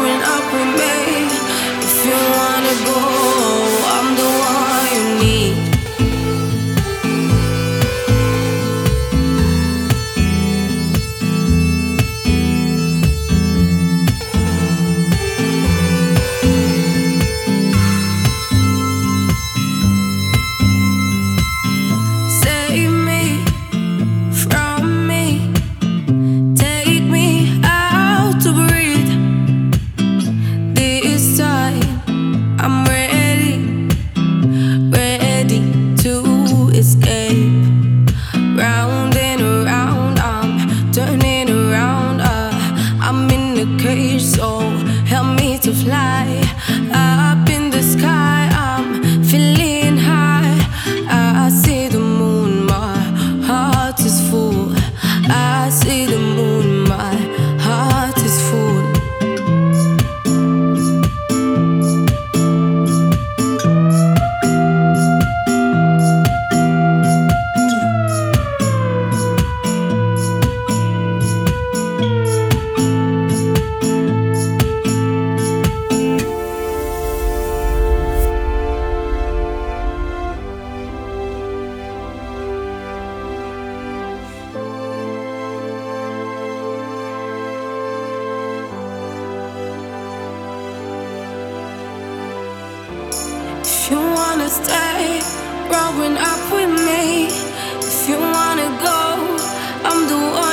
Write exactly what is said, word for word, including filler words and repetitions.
growing up with me. If you wanna go, I'm the one you need. Save me from me, take me out to breathe. This time I'm ready, ready to escape. Round and around, I'm turning around. Uh, I'm in a cage, so help me to fly. Up in the sky, I'm feeling high. I see the moon, my heart is full. I see the moon, my heart is full. If you wanna stay growing up with me, if you wanna go, I'm the one.